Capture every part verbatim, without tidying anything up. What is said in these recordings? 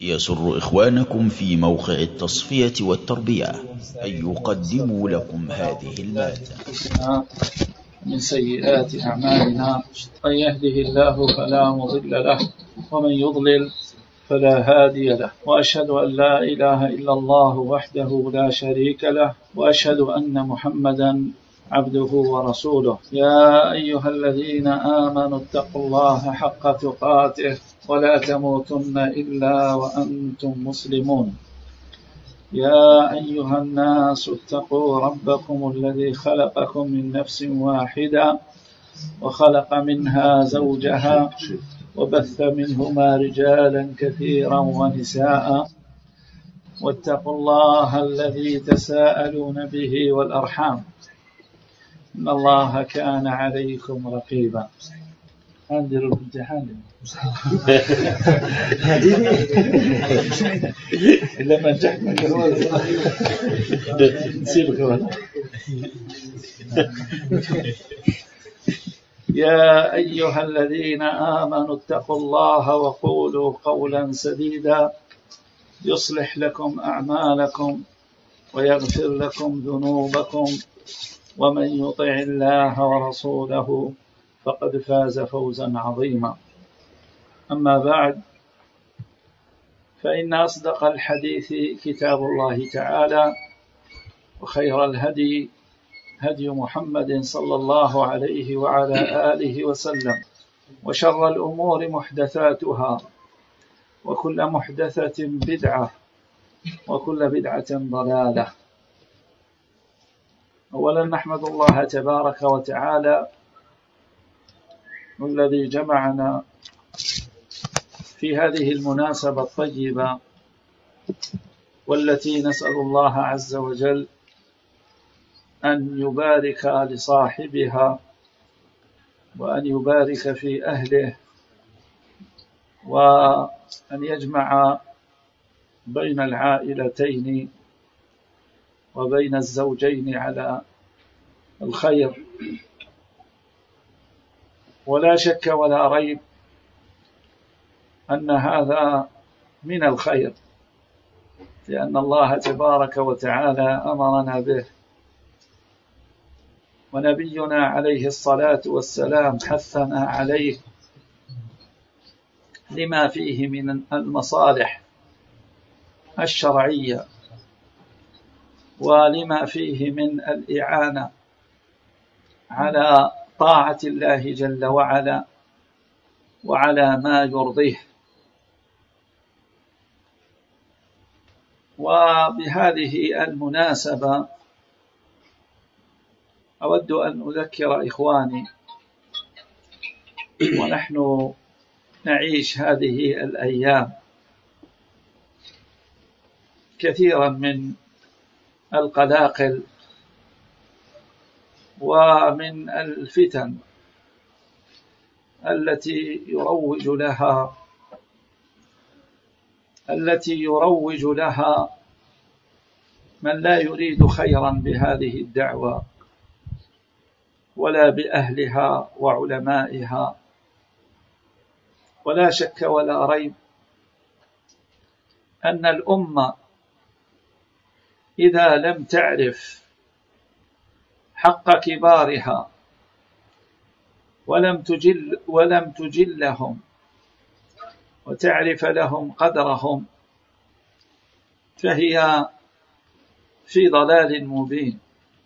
يسر إخوانكم في موقع التصفية والتربية أن يقدموا لكم هذه المادة. من سيئات أعمالنا من يهده الله فلا مضل له ومن يضلل فلا هادي له، وأشهد أن لا إله إلا الله وحده لا شريك له، وأشهد أن محمدا عبده ورسوله. يا أيها الذين آمنوا اتقوا الله حق تقاته ولا تموتن إلا وأنتم مسلمون. يا أيها الناس اتقوا ربكم الذي خلقكم من نفس واحدة وخلق منها زوجها وبث منهما رجالا كثيرا ونساء، واتقوا الله الذي تساءلون به والأرحام إن الله كان عليكم رقيبا. أندر الامتحان إلا ما نجحت نسيبك ولا. يا أيها الذين آمنوا اتقوا الله وقولوا قولا سديدا يصلح لكم أعمالكم ويغفر لكم ذنوبكم، ومن يطع الله ورسوله فقد فاز فوزا عظيما. أما بعد، فإن أصدق الحديث كتاب الله تعالى، وخير الهدي هدي محمد صلى الله عليه وعلى آله وسلم، وشر الأمور محدثاتها، وكل محدثة بدعة، وكل بدعة ضلالة. أولا نحمد الله تبارك وتعالى الذي جمعنا في هذه المناسبة الطيبة، والتي نسأل الله عز وجل أن يبارك لصاحبها وأن يبارك في أهله، وأن يجمع بين العائلتين وبين الزوجين على الخير. ولا شك ولا ريب أن هذا من الخير، لأن الله تبارك وتعالى أمرنا به، ونبينا عليه الصلاة والسلام حثنا عليه لما فيه من المصالح الشرعية، ولما فيه من الإعانة على طاعة الله جل وعلا وعلى ما يرضيه. وبهذه المناسبة أود أن أذكر إخواني، ونحن نعيش هذه الأيام كثيرا من القلاقل ومن الفتن التي يروج لها التي يروج لها من لا يريد خيرا بهذه الدعوة ولا بأهلها وعلمائها. ولا شك ولا ريب أن الأمة إذا لم تعرف حق كبارها ولم تجل ولم تجلهم وتعرف لهم قدرهم، فهي في ضلال مبين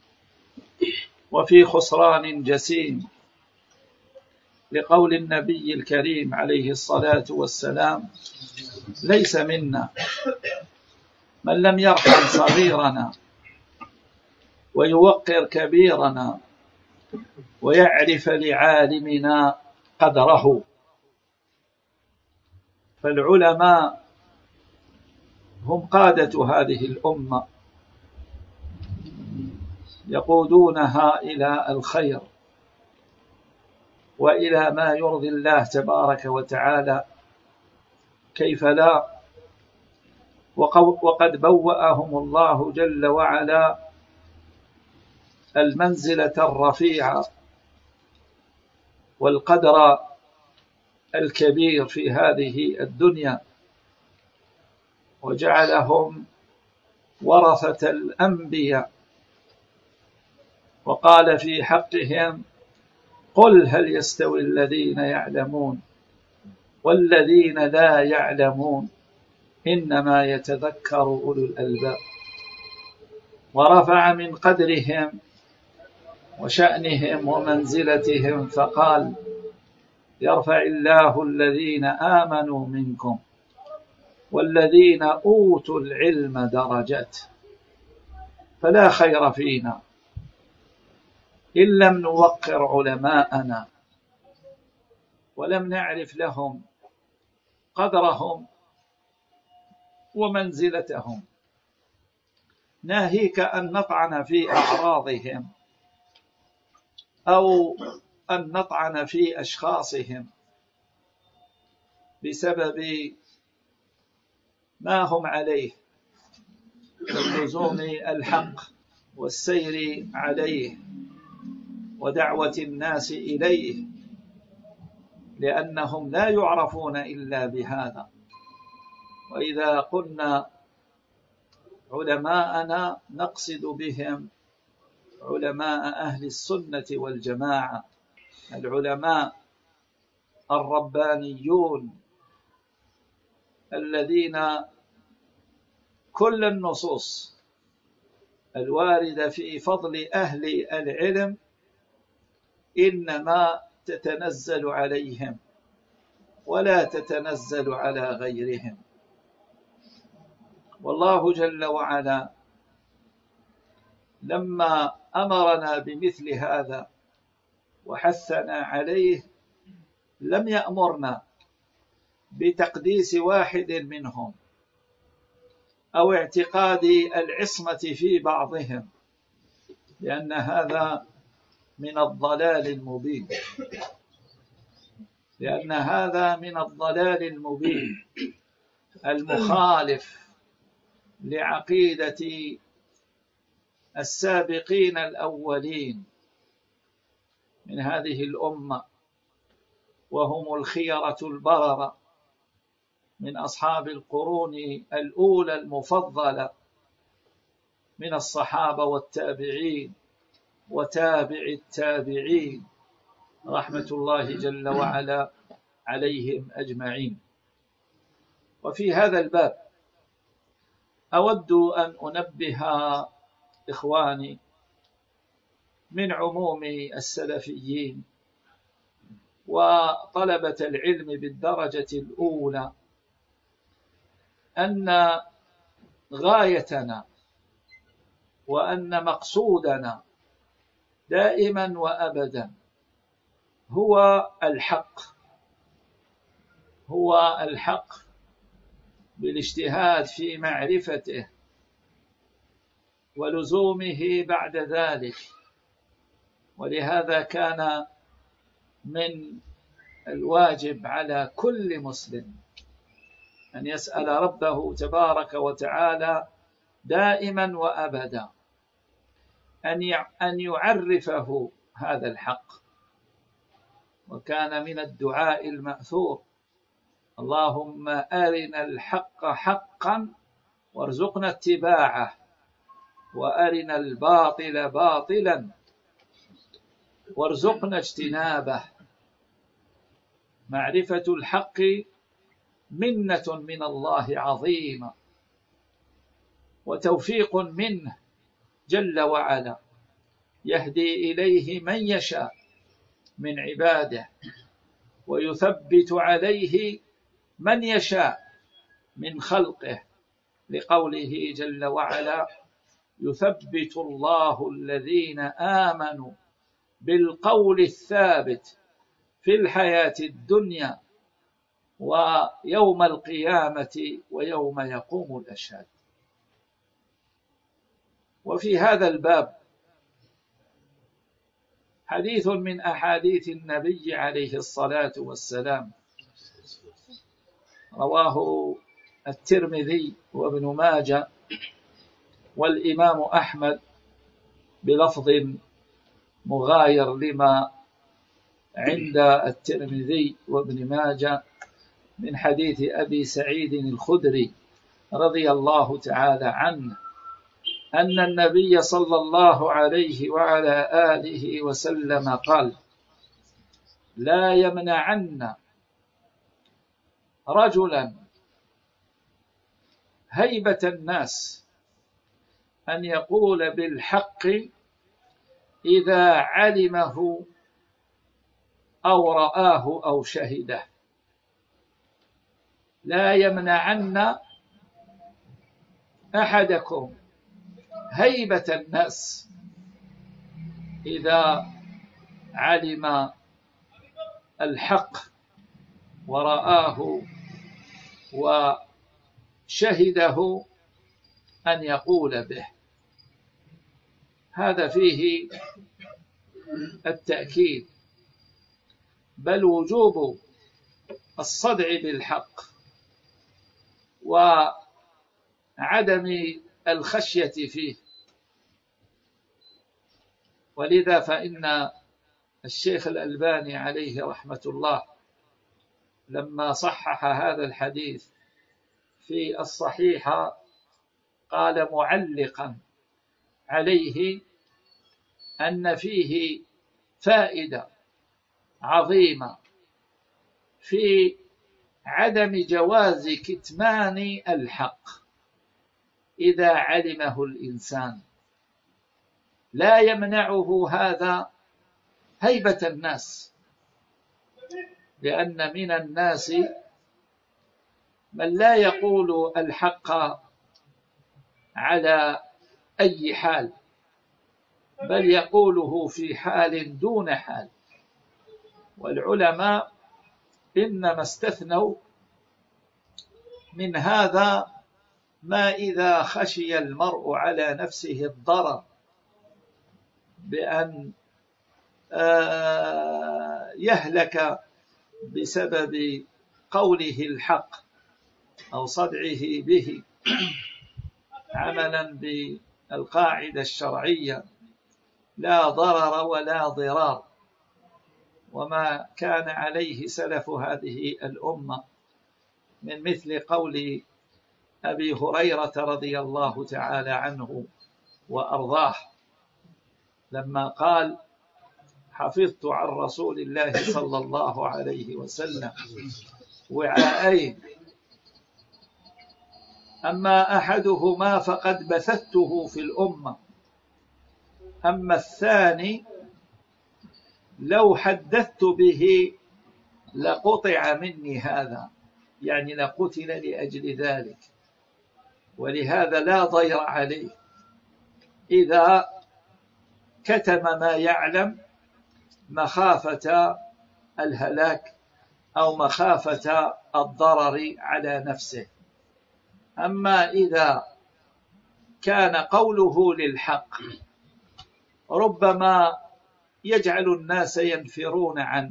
وفي خسران جسيم، لقول النبي الكريم عليه الصلاة والسلام: ليس منا من لم يرحم صغيرنا ويوقر كبيرنا ويعرف لعالمنا قدره. فالعلماء هم قادة هذه الأمة، يقودونها إلى الخير وإلى ما يرضي الله تبارك وتعالى، كيف لا؟ وقد بوأهم الله جل وعلا المنزلة الرفيعة والقدر الكبير في هذه الدنيا، وجعلهم ورثة الأنبياء، وقال في حقهم: قل هل يستوي الذين يعلمون والذين لا يعلمون إنما يتذكر أولو الألباب. ورفع من قدرهم وشأنهم ومنزلتهم فقال: يرفع الله الذين آمنوا منكم والذين أوتوا العلم درجات. فلا خير فينا إن لم نوقر علماءنا ولم نعرف لهم قدرهم ومنزلتهم، ناهيك أن نطعن في أعراضهم أو أن نطعن في أشخاصهم بسبب ما هم عليه من لزوم الحق والسير عليه ودعوة الناس إليه، لأنهم لا يعرفون إلا بهذا. وإذا قلنا علماءنا نقصد بهم علماء أهل السنة والجماعة، العلماء الربانيون الذين كل النصوص الواردة في فضل أهل العلم إنما تتنزل عليهم ولا تتنزل على غيرهم. والله جل وعلا لما أمرنا بمثل هذا وحثنا عليه لم يأمرنا بتقديس واحد منهم أو اعتقاد العصمة في بعضهم، لأن هذا من الضلال المبين لأن هذا من الضلال المبين المخالف لعقيدة السابقين الأولين من هذه الأمة، وهم الخيرة البررة من أصحاب القرون الأولى المفضلة من الصحابة والتابعين وتابع التابعين رحمة الله جل وعلا عليهم أجمعين. وفي هذا الباب أود أن أنبه إخواني من عموم السلفيين وطلبة العلم بالدرجة الأولى أن غايتنا وأن مقصودنا دائما وأبدا هو الحق هو الحق بالاجتهاد في معرفته ولزومه بعد ذلك. ولهذا كان من الواجب على كل مسلم أن يسأل ربه تبارك وتعالى دائما وأبدا أن يعرفه هذا الحق. وكان من الدعاء المأثور: اللهم أرنا الحق حقا وارزقنا اتباعه وأرنا الباطل باطلا وارزقنا اجتنابه. معرفة الحق منة من الله عظيمة وتوفيق منه جل وعلا، يهدي إليه من يشاء من عباده ويثبت عليه من يشاء من خلقه، لقوله جل وعلا: يثبت الله الذين آمنوا بالقول الثابت في الحياة الدنيا ويوم القيامة ويوم يقوم الأشهاد. وفي هذا الباب حديث من أحاديث النبي عليه الصلاة والسلام رواه الترمذي وابن ماجه والإمام أحمد بلفظ مغاير لما عند الترمذي وابن ماجه من حديث أبي سعيد الخدري رضي الله تعالى عنه أن النبي صلى الله عليه وعلى آله وسلم قال: لا يمنعن رجلا هيبة الناس أن يقول بالحق إذا علمه أو رآه أو شهده. لا يمنعن أحدكم هيبة الناس إذا علم الحق ورآه وشهده أن يقول به. هذا فيه التأكيد، بل وجوب الصدع بالحق وعدم الخشية فيه. ولذا فإن الشيخ الألباني عليه رحمة الله لما صحح هذا الحديث في الصحيحة قال معلقا عليه أن فيه فائدة عظيمة في عدم جواز كتمان الحق إذا علمه الإنسان. لا يمنعه هذا هيبة الناس، لأن من الناس من لا يقول الحق على أي حال، بل يقوله في حال دون حال. والعلماء إنما استثنوا من هذا ما إذا خشي المرء على نفسه الضرر بأن يهلك بسبب قوله الحق أو صدعه به، عملا بالقاعدة الشرعية لا ضرر ولا ضرار، وما كان عليه سلف هذه الأمة من مثل قول أبي هريرة رضي الله تعالى عنه وأرضاه لما قال: حفظت عن رسول الله صلى الله عليه وسلم وعاءين، أما أحدهما فقد بثته في الأمة، أما الثاني لو حدثت به لقطع مني هذا، يعني لقتل لأجل ذلك. ولهذا لا ضير عليه إذا كتم ما يعلم مخافة الهلاك أو مخافة الضرر على نفسه. أما إذا كان قوله للحق ربما يجعل الناس ينفرون عنه،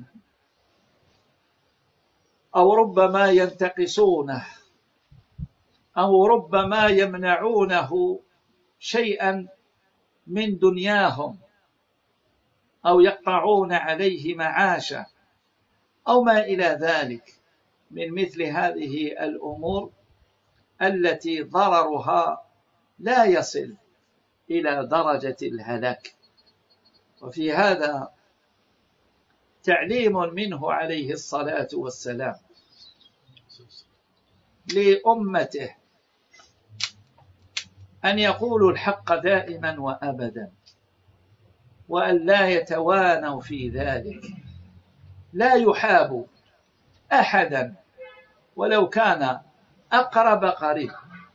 أو ربما ينتقصونه، أو ربما يمنعونه شيئا من دنياهم، أو يقطعون عليه معاشه، أو ما إلى ذلك من مثل هذه الأمور التي ضررها لا يصل إلى درجة الهلاك. وفي هذا تعليم منه عليه الصلاة والسلام لأمته أن يقولوا الحق دائما وأبدا، وأن لا يتوانوا في ذلك، لا يحابوا أحدا ولو كان أقرب قريب،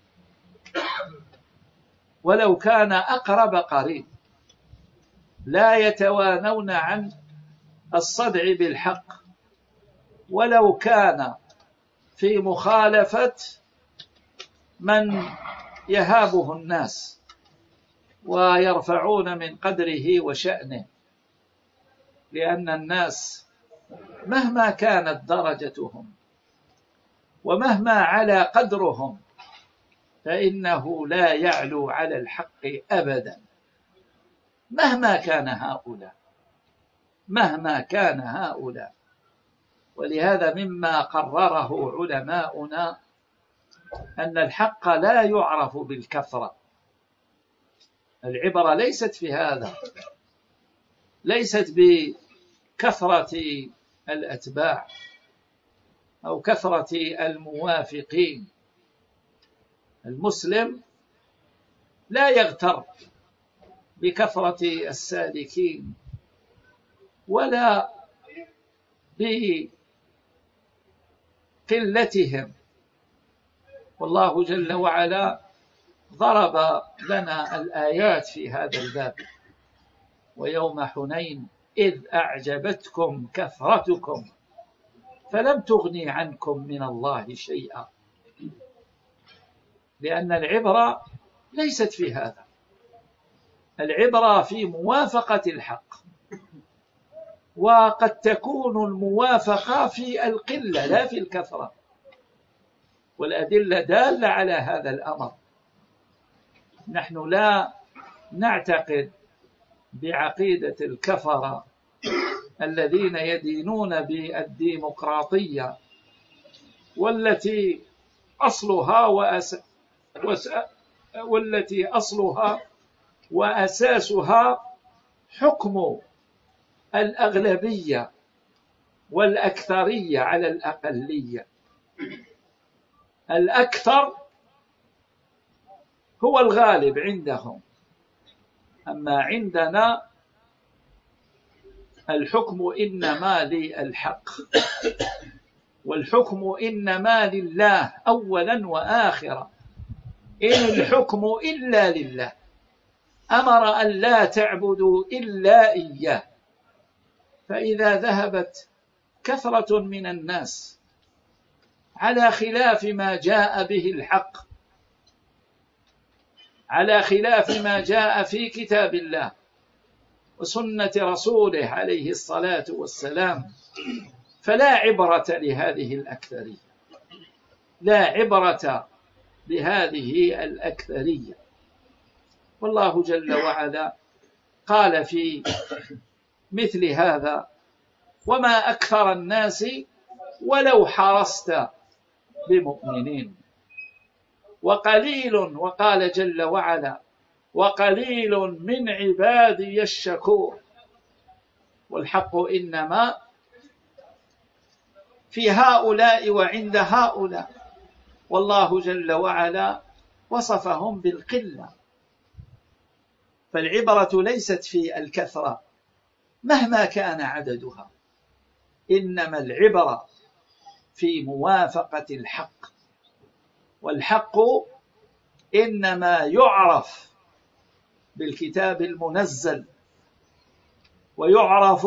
ولو كان أقرب قريب، لا يتوانون عن الصدع بالحق ولو كان في مخالفة من يهابه الناس ويرفعون من قدره وشأنه. لأن الناس مهما كانت درجتهم ومهما على قدرهم فإنه لا يعلو على الحق أبدا، مهما كان هؤلاء، مهما كان هؤلاء. ولهذا مما قرره علماؤنا أن الحق لا يعرف بالكثرة. العبرة ليست في هذا، ليست بكثرة الأتباع أو كثرة الموافقين. المسلم لا يغتر بكثرة السالكين ولا بقلتهم، والله جل وعلا ضرب لنا الآيات في هذا الباب: ويوم حنين إذ أعجبتكم كثرتكم فلم تغني عنكم من الله شيئا. لأن العبرة ليست في هذا، العبرة في موافقة الحق، وقد تكون الموافقة في القلة لا في الكثرة، والأدلة دالة على هذا الأمر. نحن لا نعتقد بعقيدة الكفرة الذين يدينون بالديمقراطية، والتي أصلها وأس... وس... والتي أصلها وأساسها حكم الأغلبية والأكثرية على الأقلية. الأكثر هو الغالب عندهم، أما عندنا الحكم إنما للحق، والحكم إنما لله أولا وآخرا، إن الحكم إلا لله، أمر أن لا تعبدوا إلا إياه. فإذا ذهبت كثرة من الناس على خلاف ما جاء به الحق، على خلاف ما جاء في كتاب الله وسنة رسوله عليه الصلاة والسلام، فلا عبرة لهذه الأكثرية، لا عبرة بهذه الأكثرية. والله جل وعلا قال في مثل هذا: وما أكثر الناس ولو حرصت بمؤمنين، وقليل، وقال جل وعلا: وقليل من عبادي الشكور. والحق إنما في هؤلاء وعند هؤلاء، والله جل وعلا وصفهم بالقلة. فالعبرة ليست في الكثرة مهما كان عددها، إنما العبرة في موافقة الحق، والحق إنما يعرف بالكتاب المنزل، ويعرف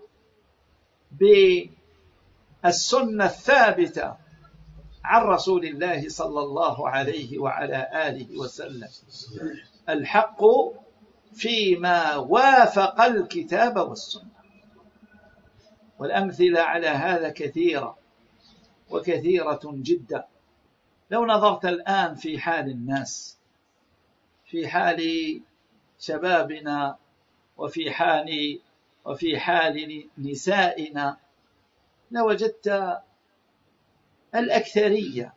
بالسنة الثابتة عن رسول الله صلى الله عليه وعلى آله وسلم. الحق فيما وافق الكتاب والسنة، والأمثلة على هذا كثيرة وكثيرة جدا. لو نظرت الآن في حال الناس، في حال شبابنا، وفي حال وفي حال نسائنا، لوجدت الأكثرية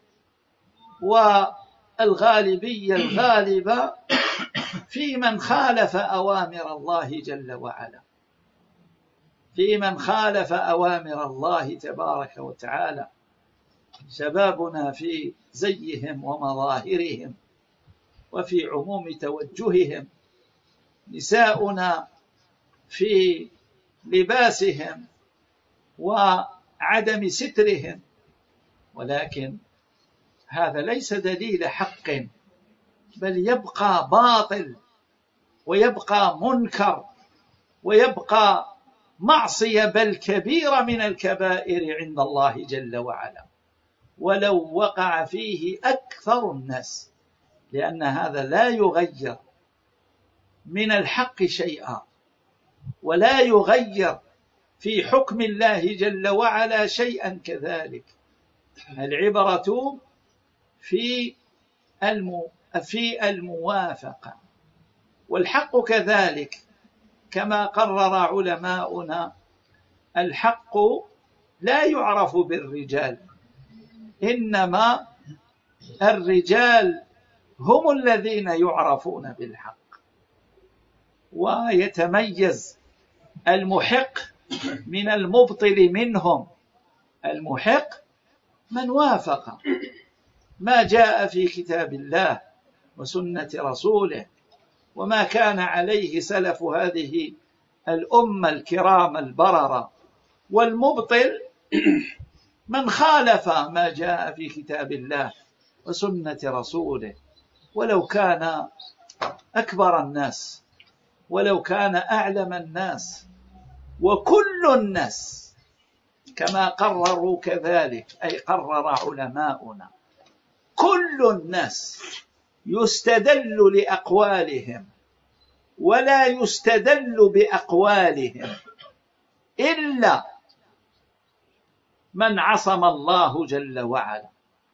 والغالبية الغالبة في من خالف أوامر الله جل وعلا، في من خالف أوامر الله تبارك وتعالى. شبابنا في زيهم ومظاهرهم وفي عموم توجههم، نساؤنا في لباسهم وعدم سترهم، ولكن هذا ليس دليل حق، بل يبقى باطل، ويبقى منكر، ويبقى معصية، بل كبيرة من الكبائر عند الله جل وعلا، ولو وقع فيه أكثر الناس، لأن هذا لا يغير من الحق شيئا، ولا يغير في حكم الله جل وعلا شيئا كذلك. العبرة في المو في الموافقة، والحق كذلك كما قرر علماؤنا. الحق لا يعرف بالرجال، إنما الرجال هم الذين يعرفون بالحق، ويتميز المحق من المبطل منهم. المحق من وافق ما جاء في كتاب الله وسنة رسوله وما كان عليه سلف هذه الأمة الكرام البررة، والمبطل من خالف ما جاء في كتاب الله وسنة رسوله، ولو كان أكبر الناس، ولو كان أعلم الناس. وكل الناس كما قرروا كذلك، أي قرر علماؤنا، كل الناس يستدل لأقوالهم ولا يستدل بأقوالهم إلا من عصم الله جل وعلا،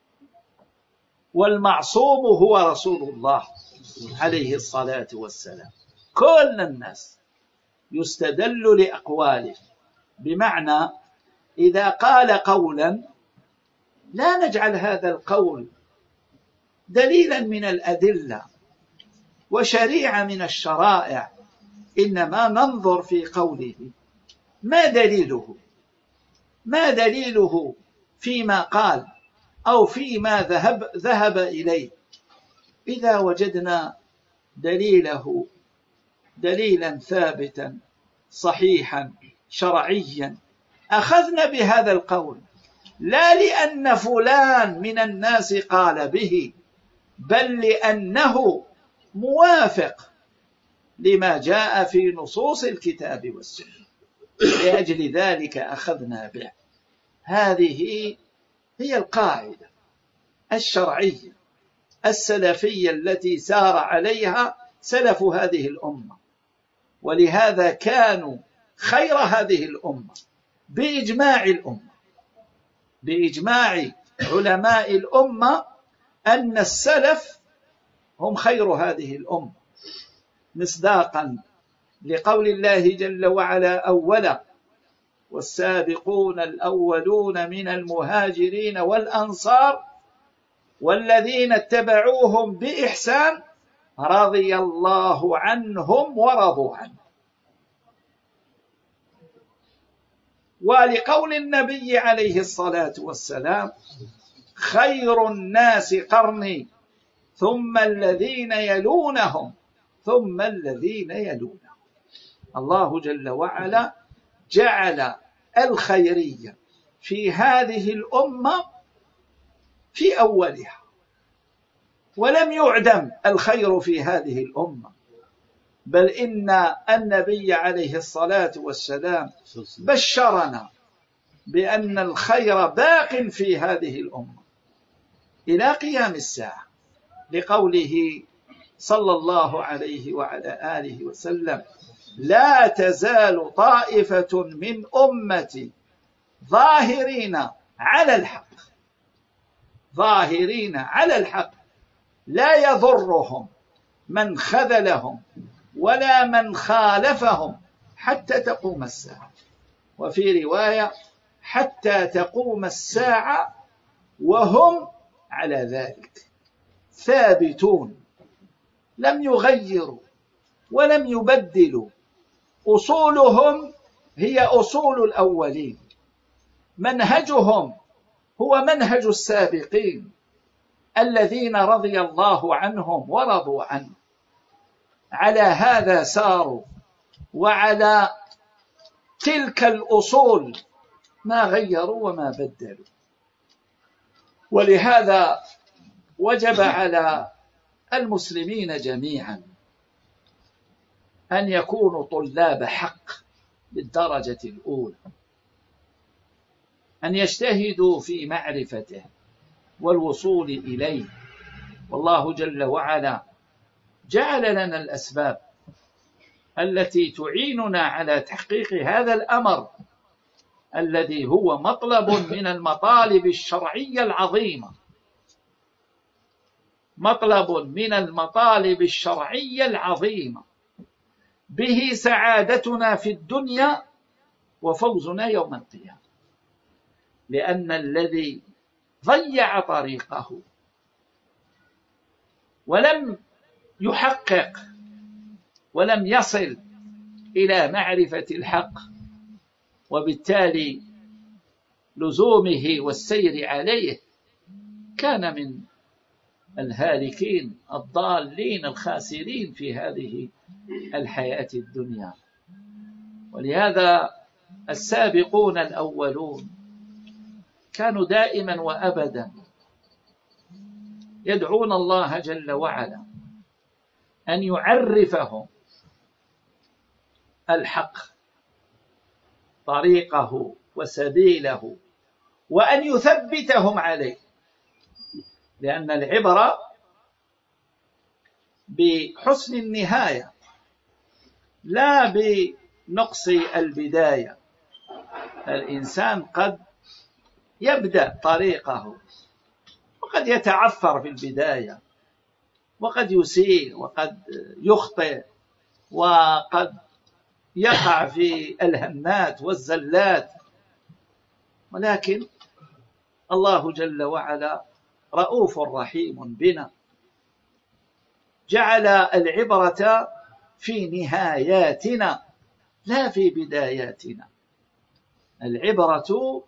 والمعصوم هو رسول الله عليه الصلاة والسلام. كل الناس يستدل لأقواله، بمعنى إذا قال قولا لا نجعل هذا القول دليلا من الأدلة وشريعة من الشرائع، إنما ننظر في قوله ما دليله، ما دليله فيما قال أو فيما ذهب, ذهب إليه. إذا وجدنا دليله دليلا ثابتا صحيحا شرعيا أخذنا بهذا القول، لا لأن فلان من الناس قال به، بل لأنه موافق لما جاء في نصوص الكتاب والسنة، لأجل ذلك أخذنا به. هذه هي القاعدة الشرعية السلفية التي سار عليها سلف هذه الأمة، ولهذا كانوا خير هذه الأمة بإجماع الأمة، بإجماع علماء الأمة، أن السلف هم خير هذه الأمة، مصداقا لقول الله جل وعلا أولا والسابقون الأولون من المهاجرين والأنصار والذين اتبعوهم بإحسان رضي الله عنهم ورضوا عنه. ولقول النبي عليه الصلاة والسلام خير الناس قرني ثم الذين يلونهم ثم الذين يلونهم. الله جل وعلا جعل الخيرية في هذه الأمة في أولها، ولم يعدم الخير في هذه الأمة، بل إن النبي عليه الصلاة والسلام بشرنا بأن الخير باق في هذه الأمة إلى قيام الساعة، لقوله صلى الله عليه وعلى آله وسلم لا تزال طائفة من أمتي ظاهرين على الحق، ظاهرين على الحق لا يضرهم من خذلهم ولا من خالفهم حتى تقوم الساعة. وفي رواية حتى تقوم الساعة وهم على ذلك ثابتون، لم يغيروا ولم يبدلوا، أصولهم هي أصول الأولين، منهجهم هو منهج السابقين الذين رضي الله عنهم ورضوا عنه. على هذا ساروا، وعلى تلك الأصول ما غيروا وما بدلوا. ولهذا وجب على المسلمين جميعا أن يكونوا طلاب حق بالدرجة الأولى، أن يجتهدوا في معرفته والوصول إليه. والله جل وعلا جعل لنا الأسباب التي تعيننا على تحقيق هذا الأمر الذي هو مطلب من المطالب الشرعية العظيمة، مطلب من المطالب الشرعية العظيمة، به سعادتنا في الدنيا وفوزنا يوم القيامة. لأن الذي ضيع طريقه ولم يحقق ولم يصل إلى معرفة الحق، وبالتالي لزومه والسير عليه، كان من الهالكين الضالين الخاسرين في هذه الحياة الدنيا. ولهذا السابقون الأولون كانوا دائما وأبدا يدعون الله جل وعلا أن يعرفهم الحق، طريقه وسبيله، وأن يثبتهم عليه، لأن العبرة بحسن النهاية لا بنقص البداية. الإنسان قد يبدأ طريقه وقد يتعثر في البداية، وقد يسيء، وقد يخطئ، وقد يقع في الهمات والزلات، ولكن الله جل وعلا رؤوف رحيم بنا، جعل العبرة في نهاياتنا لا في بداياتنا. العبرة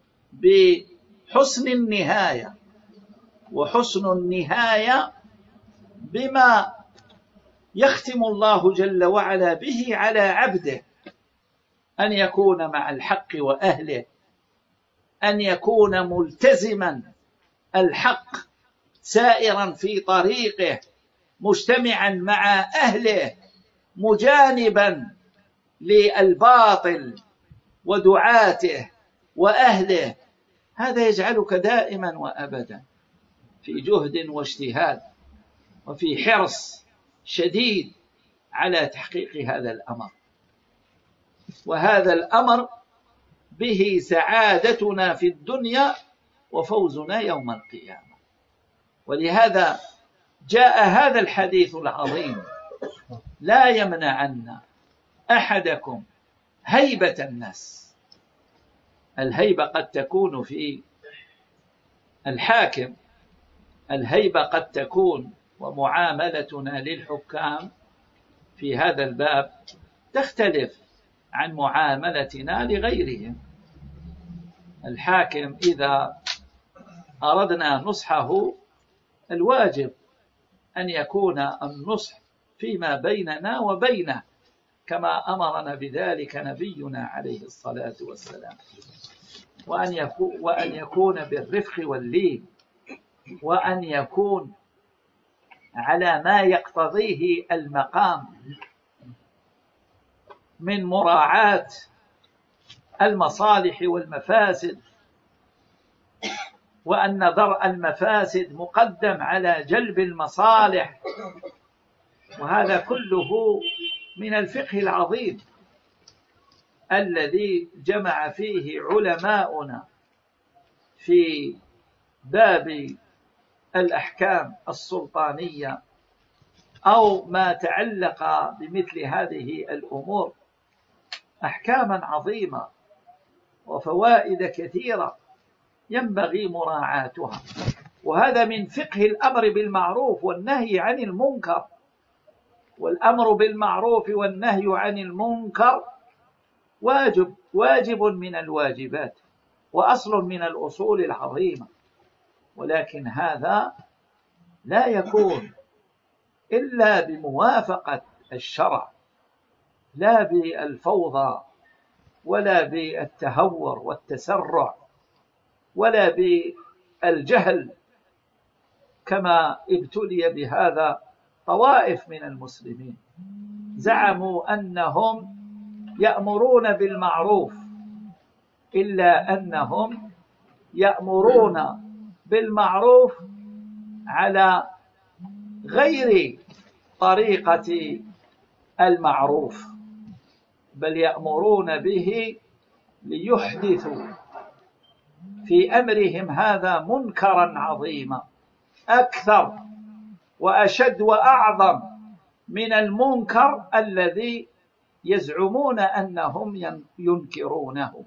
بحسن النهاية، وحسن النهاية بما يختم الله جل وعلا به على عبده، أن يكون مع الحق وأهله، أن يكون ملتزما الحق، سائرا في طريقه، مجتمعا مع أهله، مجانبا للباطل ودعاته وأهله. هذا يجعلك دائما وأبدا في جهد واجتهاد وفي حرص شديد على تحقيق هذا الأمر، وهذا الأمر به سعادتنا في الدنيا وفوزنا يوم القيامة. ولهذا جاء هذا الحديث العظيم: لا يمنعن أحدكم هيبة الناس. الهيبة قد تكون في الحاكم، الهيبة قد تكون، ومعاملتنا للحكام في هذا الباب تختلف عن معاملتنا لغيرهم. الحاكم إذا أردنا نصحه، الواجب أن يكون النصح فيما بيننا وبينه، كما أمرنا بذلك نبينا عليه الصلاة والسلام، وأن يكون, وأن يكون بالرفق واللين، وأن يكون على ما يقتضيه المقام من مراعاة المصالح والمفاسد، وأن درء المفاسد مقدم على جلب المصالح. وهذا كله من الفقه العظيم الذي جمع فيه علماؤنا في باب الأحكام السلطانية أو ما تعلق بمثل هذه الأمور أحكاما عظيمة وفوائد كثيرة ينبغي مراعاتها. وهذا من فقه الأمر بالمعروف والنهي عن المنكر. والأمر بالمعروف والنهي عن المنكر واجب واجب من الواجبات، وأصل من الأصول العظيمة، ولكن هذا لا يكون إلا بموافقة الشرع، لا بالفوضى ولا بالتهور والتسرع ولا بالجهل، كما ابتلي بهذا طوائف من المسلمين، زعموا أنهم يأمرون بالمعروف، إلا أنهم يأمرون بالمعروف على غير طريقة المعروف، بل يأمرون به ليحدثوا في أمرهم هذا منكرا عظيما، أكثر وأشد وأعظم من المنكر الذي يزعمون أنهم ينكرونه.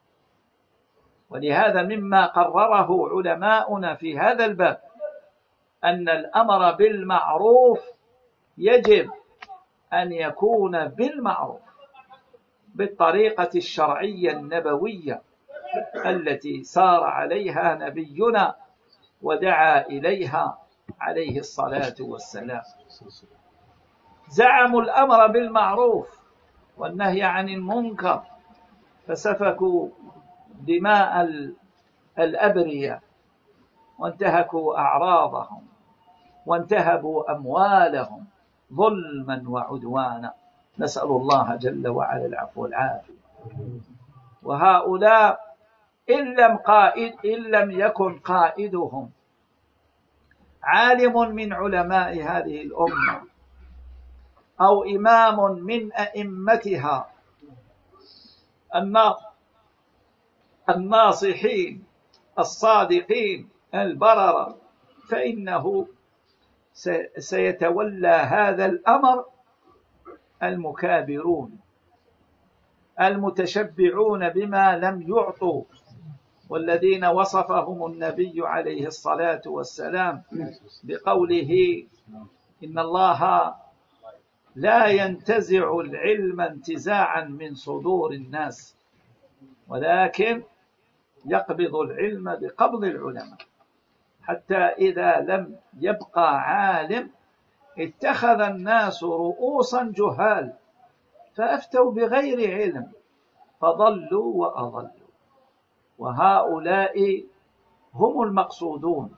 ولهذا مما قرره علماؤنا في هذا الباب أن الأمر بالمعروف يجب أن يكون بالمعروف بالطريقة الشرعية النبوية التي سار عليها نبينا ودعا إليها عليه الصلاة والسلام. زعموا الأمر بالمعروف والنهي عن المنكر فسفكوا دماء الأبرياء وانتهكوا أعراضهم وانتهبوا أموالهم ظلما وعدوانا، نسأل الله جل وعلا العفو والعافية. وهؤلاء إن لم, قائد إن لم يكن قائدهم عالم من علماء هذه الأمة أو إمام من أئمتها الناصحين الصادقين البررة، فإنه سيتولى هذا الأمر المكابرون المتشبعون بما لم يعطوا، والذين وصفهم النبي عليه الصلاة والسلام بقوله إن الله لا ينتزع العلم انتزاعا من صدور الناس ولكن يقبض العلم بقبض العلماء، حتى إذا لم يبقى عالم اتخذ الناس رؤوسا جهال فأفتوا بغير علم فضلوا وأضلوا. وهؤلاء هم المقصودون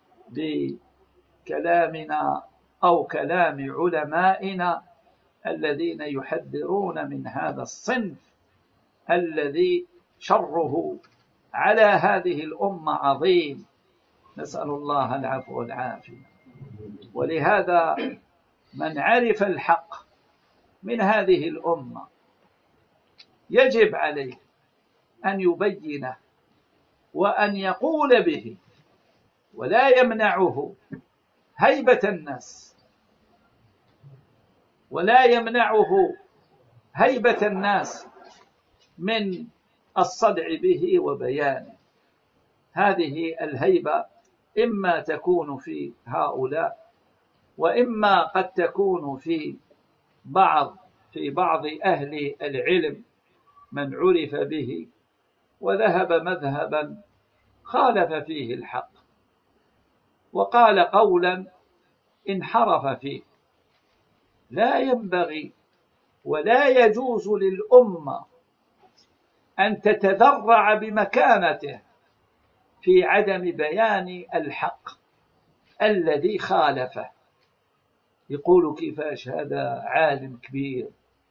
بكلامنا أو كلام علمائنا الذين يحذرون من هذا الصنف الذي شره على هذه الأمة عظيم، نسأل الله العفو والعافية. ولهذا من عرف الحق من هذه الأمة يجب عليه أن يبينه وأن يقول به، ولا يمنعه هيبة الناس ولا يمنعه هيبة الناس من الصدع به وبيانه. هذه الهيبة إما تكون في هؤلاء وإما قد تكون في بعض في بعض أهل العلم من عرف به وذهب مذهبا خالف فيه الحق وقال قولا انحرف فيه. لا ينبغي ولا يجوز للأمة أن تتذرع بمكانته في عدم بيان الحق الذي خالفه. يقول كيفاش هذا عالم كبير،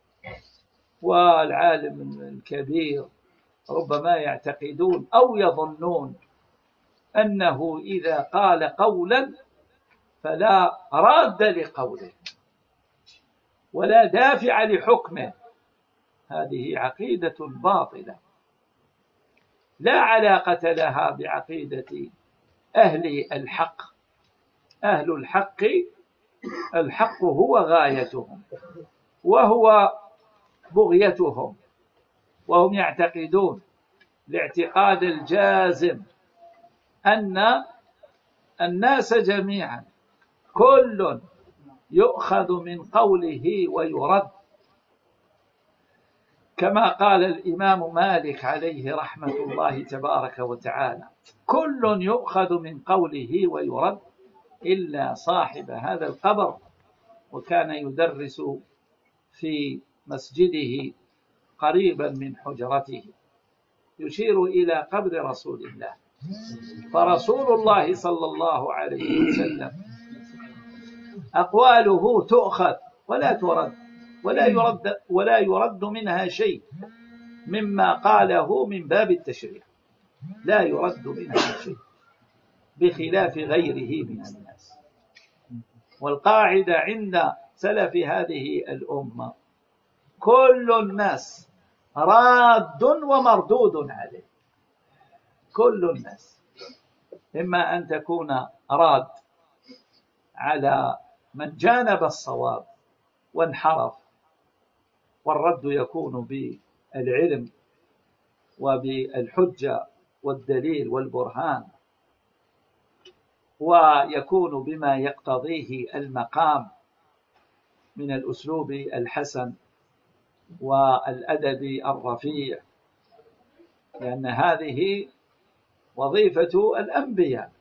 والعالم الكبير ربما يعتقدون أو يظنون أنه إذا قال قولا فلا راد لقوله ولا دافع لحكمه. هذه عقيدة باطلة لا علاقة لها بعقيدة أهل الحق. أهل الحق الحق هو غايتهم وهو بغيتهم، وهم يعتقدون الاعتقاد الجازم أن الناس جميعا كل يؤخذ من قوله ويرد، كما قال الإمام مالك عليه رحمة الله تبارك وتعالى: كل يؤخذ من قوله ويرد إلا صاحب هذا القبر. وكان يدرس في مسجده قريبا من حجرته، يشير إلى قبر رسول الله، فرسول الله صلى الله عليه وسلم أقواله تؤخذ ولا ترد ولا يرد ولا يرد منها شيء مما قاله من باب التشريع، لا يرد منها شيء بخلاف غيره من الناس. والقاعدة عند سلف هذه الأمة: كل الناس راد ومردود عليه. كل الناس إما أن تكون راد على من جانب الصواب وانحرف، والرد يكون بالعلم وبالحجة والدليل والبرهان، ويكون بما يقتضيه المقام من الأسلوب الحسن والأدب الرفيع، لأن هذه وظيفة الأنبياء.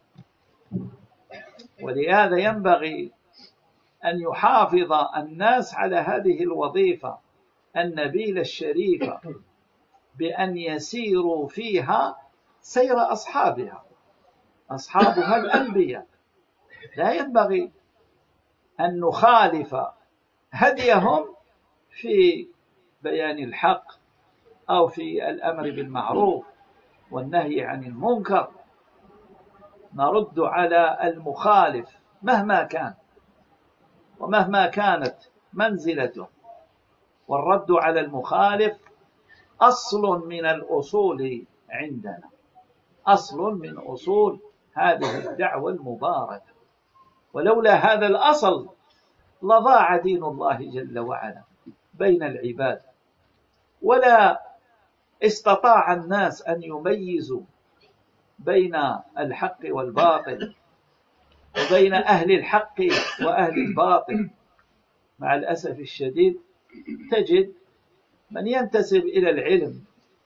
ولهذا ينبغي أن يحافظ الناس على هذه الوظيفة النبيلة الشريفة بأن يسيروا فيها سير أصحابها، أصحابها الأنبياء. لا ينبغي أن نخالف هديهم في بيان الحق أو في الأمر بالمعروف والنهي عن المنكر. نرد على المخالف مهما كان ومهما كانت منزلته، والرد على المخالف أصل من الأصول عندنا، أصل من أصول هذه الدعوة المباركة. ولولا هذا الأصل لضاع دين الله جل وعلا بين العباد، ولا استطاع الناس أن يميزوا بين الحق والباطل وبين أهل الحق وأهل الباطل. مع الأسف الشديد تجد من ينتسب إلى العلم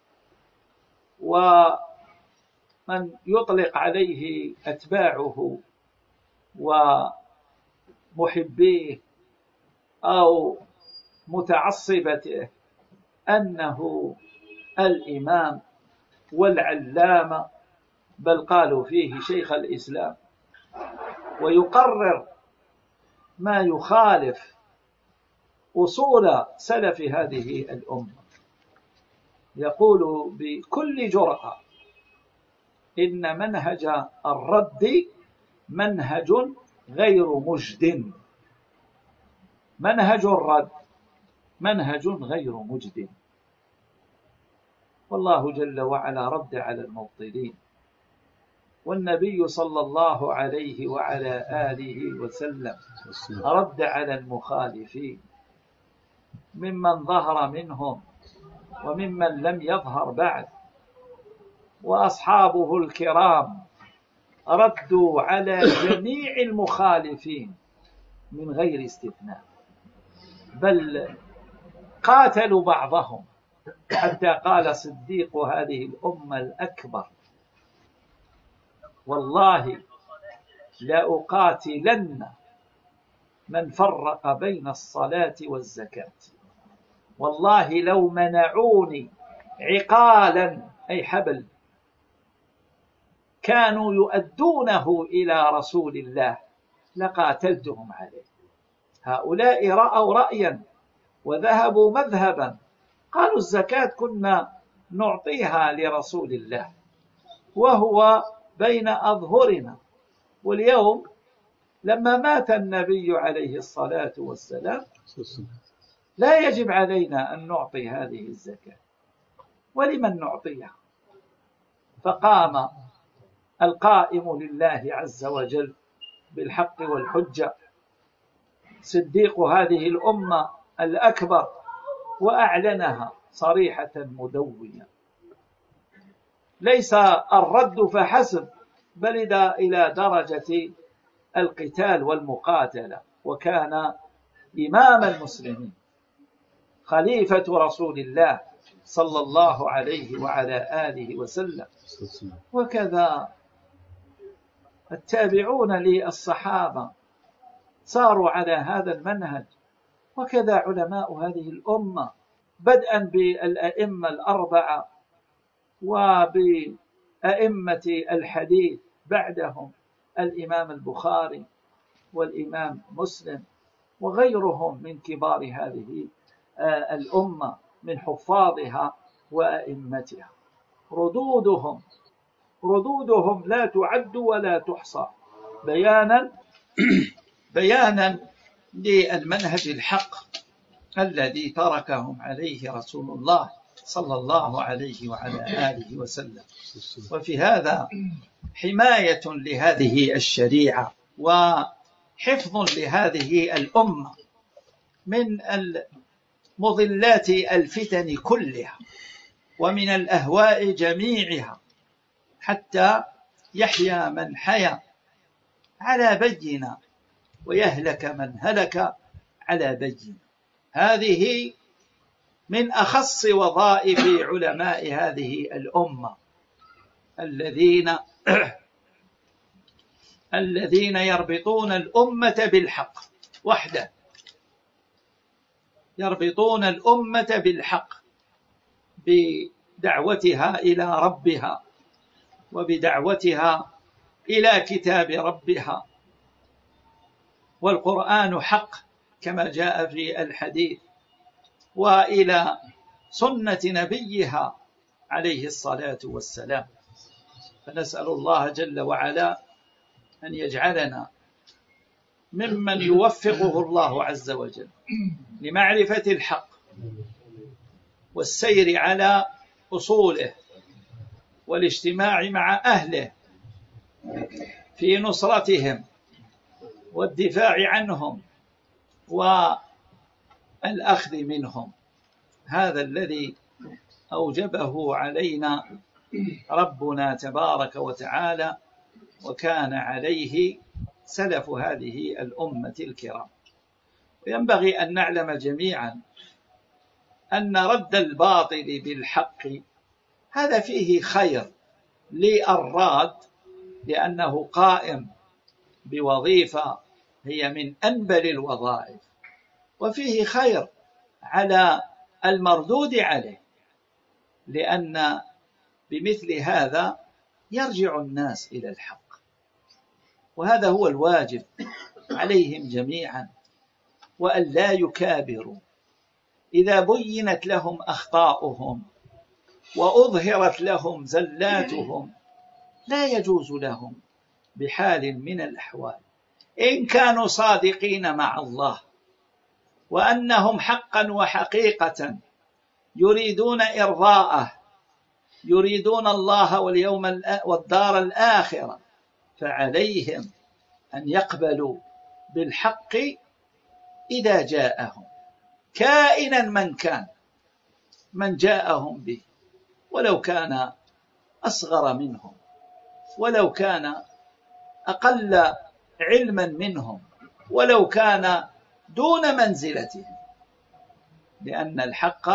ومن يطلق عليه أتباعه ومحبيه أو متعصبته أنه الإمام والعلامة، بل قالوا فيه شيخ الإسلام، ويقرر ما يخالف أصول سلف هذه الأمة. يقول بكل جرأة إن منهج الرد منهج غير مجد، منهج الرد منهج غير مجد. والله جل وعلا رد على المبطلين، والنبي صلى الله عليه وعلى آله وسلم رد على المخالفين ممن ظهر منهم وممن لم يظهر بعد. وأصحابه الكرام ردوا على جميع المخالفين من غير استثناء، بل قاتلوا بعضهم، حتى قال صديق هذه الأمة الأكبر: والله لأقاتلن من فرق بين الصلاة والزكاة، والله لو منعوني عقالا أي حبل كانوا يؤدونه إلى رسول الله لقاتلتهم عليه. هؤلاء رأوا رأيا وذهبوا مذهبا، قالوا الزكاة كنا نعطيها لرسول الله وهو بين أظهرنا، واليوم لما مات النبي عليه الصلاة والسلام لا يجب علينا أن نعطي هذه الزكاة، ولمن نعطيها؟ فقام القائم لله عز وجل بالحق والحجة صديق هذه الأمة الأكبر وأعلنها صريحة مدوية. ليس الرد فحسب، بل إلى درجة القتال والمقاتلة، وكان إمام المسلمين خليفة رسول الله صلى الله عليه وعلى آله وسلم. وكذا التابعون للصحابة صاروا على هذا المنهج، وكذا علماء هذه الأمة بدءا بالأئمة الأربعة وبأئمة الحديث بعدهم الإمام البخاري والإمام مسلم وغيرهم من كبار هذه الأمة من حفاظها وأئمتها. ردودهم ردودهم لا تعد ولا تحصى بيانا بيانا للمنهج الحق الذي تركهم عليه رسول الله صلى الله عليه وعلى آله وسلم. وفي هذا حماية لهذه الشريعة وحفظ لهذه الأمة من المضلات الفتن كلها ومن الأهواء جميعها، حتى يحيا من حيا على بينة ويهلك من هلك على بينة. هذه من أخص وظائف علماء هذه الأمة الذين الذين يربطون الأمة بالحق وحده، يربطون الأمة بالحق بدعوتها إلى ربها وبدعوتها إلى كتاب ربها، والقرآن حق كما جاء في الحديث، وإلى سنة نبيها عليه الصلاة والسلام. فنسأل الله جل وعلا أن يجعلنا ممن يوفقه الله عز وجل لمعرفة الحق والسير على أصوله والاجتماع مع أهله في نصرتهم والدفاع عنهم والأخذ منهم. هذا الذي أوجبه علينا ربنا تبارك وتعالى، وكان عليه سلف هذه الأمة الكرام. وينبغي أن نعلم جميعا أن رد الباطل بالحق هذا فيه خير للراد، لأنه قائم بوظيفة هي من أنبل الوظائف، وفيه خير على المردود عليه، لأن بمثل هذا يرجع الناس إلى الحق، وهذا هو الواجب عليهم جميعا، وأن لا يكابروا. إذا بينت لهم أخطاؤهم وأظهرت لهم زلاتهم لا يجوز لهم بحال من الأحوال، إن كانوا صادقين مع الله وأنهم حقا وحقيقة يريدون إرضاءه، يريدون الله واليوم والدار الآخرة، فعليهم أن يقبلوا بالحق إذا جاءهم، كائنا من كان من جاءهم به، ولو كان أصغر منهم، ولو كان أقل علما منهم، ولو كان دون منزلتهم، لأن الحق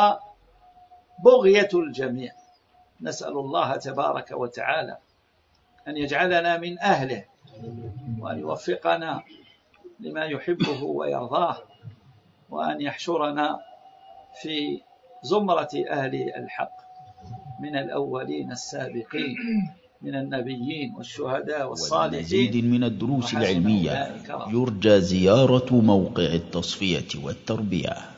بغية الجميع. نسأل الله تبارك وتعالى أن يجعلنا من أهله، وأن يوفقنا لما يحبه ويرضاه، وأن يحشرنا في زمرة أهل الحق من الأولين السابقين من النبيين والشهداء والصالحين. ولمزيد من الدروس العلمية يرجى زيارة موقع التصفية والتربية.